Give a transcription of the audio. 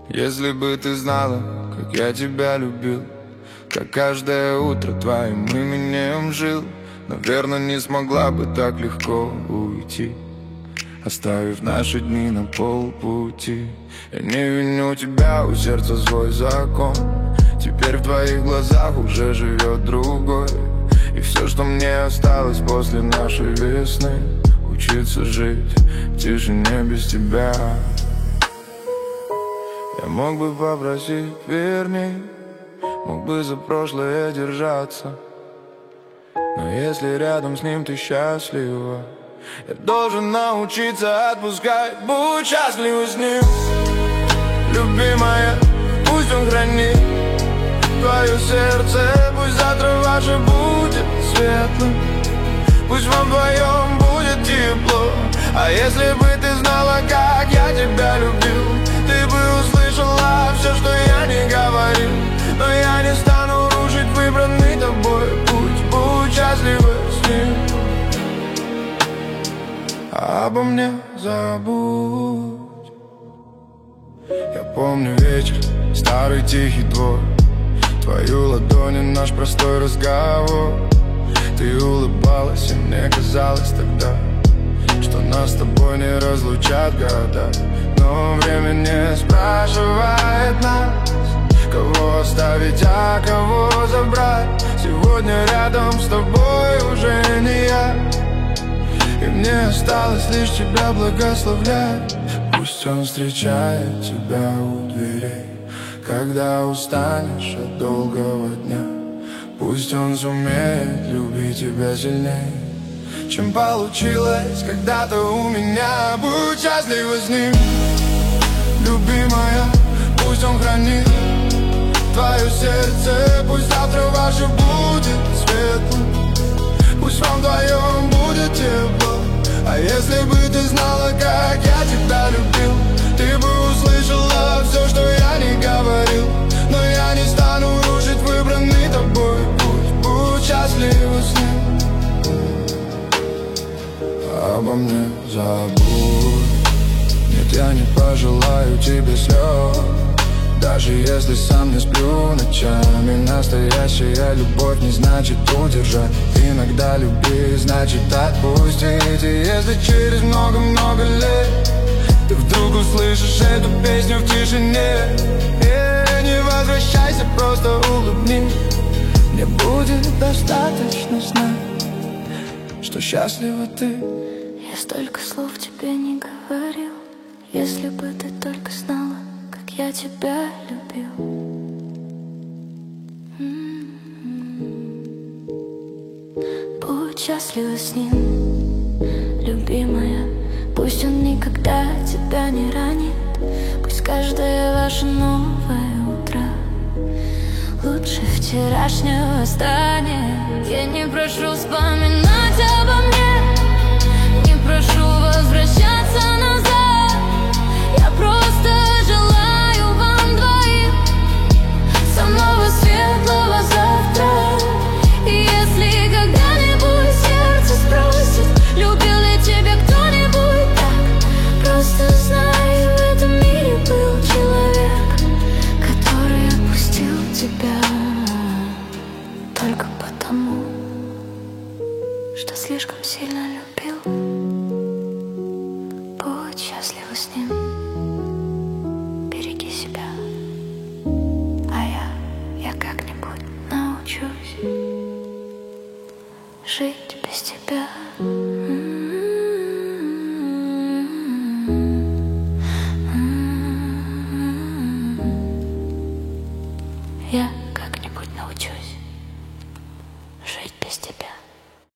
Если бы ты знала, как я тебя любил, как каждое утро твоим именем жил, наверное, не смогла бы так легко уйти, оставив наши дни на полпути. Я не виню тебя, у сердца свой закон. Теперь в твоих глазах уже живет другой. И все, что мне осталось после нашей весны, учиться жить в тишине без тебя. Я мог бы попросить, верни, мог бы за прошлое держаться, но если рядом с ним ты счастлива, я должен научиться отпускать. Будь счастлива с ним, любимая, пусть он хранит твое сердце. Пусть завтра ваше будет светлым, пусть вам вдвоем будет тепло. А если бы ты знала, как я тебя любил, ты бы услышала все, что я не говорил. Но я не стану рушить выбранный тобой путь. Будь счастлива с ним, обо мне забудь. Я помню вечер, старый тихий двор, твою ладонь и наш простой разговор. Ты улыбалась, и мне казалось тогда, что нас с тобой не разлучат года. Но время не спрашивает нас, кого оставить, а кого забрать. Сегодня рядом с тобой уже не я, и мне осталось лишь тебя благословлять. Пусть он встречает тебя у дверей, когда устанешь от долгого дня. Пусть он сумеет любить тебя сильнее, чем получилось когда-то у меня. Будь счастлива с ним, любимая, пусть он хранит твое сердце. Пусть завтра ваше будет светлым, пусть вам вдвоем будет тепло. А если бы ты знала, как я тебя любил, ты бы услышала все, что я не говорил. Но я не стану рушить выбранный тобой путь. Будь счастлива с ним, обо мне забудь. Нет, я не пожелаю тебе слез, даже если сам не сплю ночами. Настоящая любовь не значит удержать. Иногда люби, значит отпустить. И если через много-много лет ты вдруг услышишь эту песню в тишине, не возвращайся, просто улыбнись. Мне будет достаточно знать, что счастлива ты. Я столько слов тебе не говорил. Если бы ты только знала, как я тебя любил. Будь счастлива с ним, любимая. Пусть он никогда тебя не ранит. Пусть каждое ваше новое утро лучше вчерашнего станет. Я не прошу вспоминать обо мне, не прошу возвращаться назад. Я просто желаю вам двоим самого светлого завтра. И если когда-нибудь сердце спросит, любил ли тебя кто-нибудь так, просто знай, в этом мире был человек, который отпустил тебя только потому, что слишком сильно любил. Будь счастлива с ним, береги себя, а я как-нибудь научусь жить без тебя.